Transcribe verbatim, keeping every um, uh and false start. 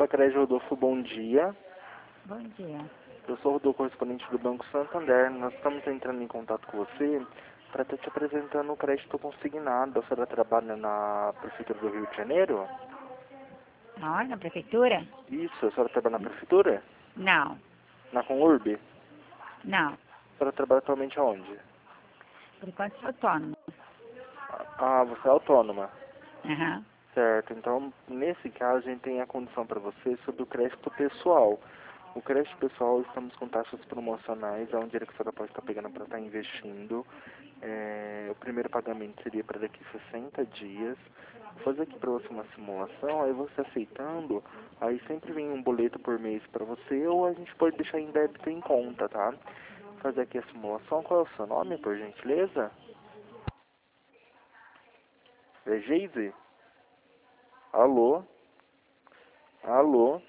da Creche Rodolfo, bom dia. Bom dia. Eu sou o Rodolfo, correspondente do Banco Santander. Nós estamos entrando em contato com você para estar te apresentando o crédito consignado. A senhora trabalha na Prefeitura do Rio de Janeiro? Onde? Na prefeitura? Isso, a senhora trabalha na Prefeitura? Não. Na Conurb? Não. A senhora trabalha atualmente aonde? Por enquanto sou autônoma. Ah, você é autônoma. Aham. Certo, então nesse caso a gente tem a condição para você sobre o crédito pessoal. O crédito pessoal, estamos com taxas promocionais, é um dinheiro que a senhora pode estar pegando para estar investindo. É, o primeiro pagamento seria para daqui a sessenta dias. Vou fazer aqui para você uma simulação, aí você aceitando, aí sempre vem um boleto por mês para você, ou a gente pode deixar em débito em conta, tá? Vou fazer aqui a simulação, qual é o seu nome, por gentileza? É Geise? Alô? Alô?